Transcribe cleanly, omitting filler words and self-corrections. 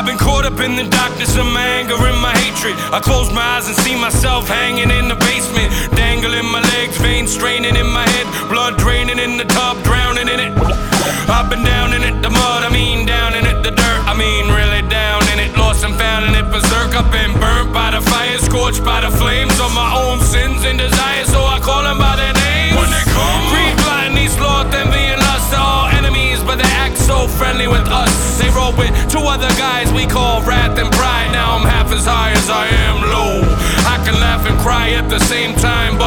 I've been caught up in the darkness of my anger and my hatred. I close my eyes and see myself hanging in the basement, dangling my legs, veins straining in my head, blood draining in the tub, drowning in it. I've been down in it, the mud, I mean down in it, the dirt, I mean really down in it, lost and found in it, berserk. I've been burnt by the fire, scorched by the flames of my own sins and desires, so I call them by their names. When they come, greed, gluttony, sloth, envy, and lust are all enemies, but they act so friendly with us. They roll with two other guys we call wrath and pride. Now I'm half as high as I am low. I can laugh and cry at the same time,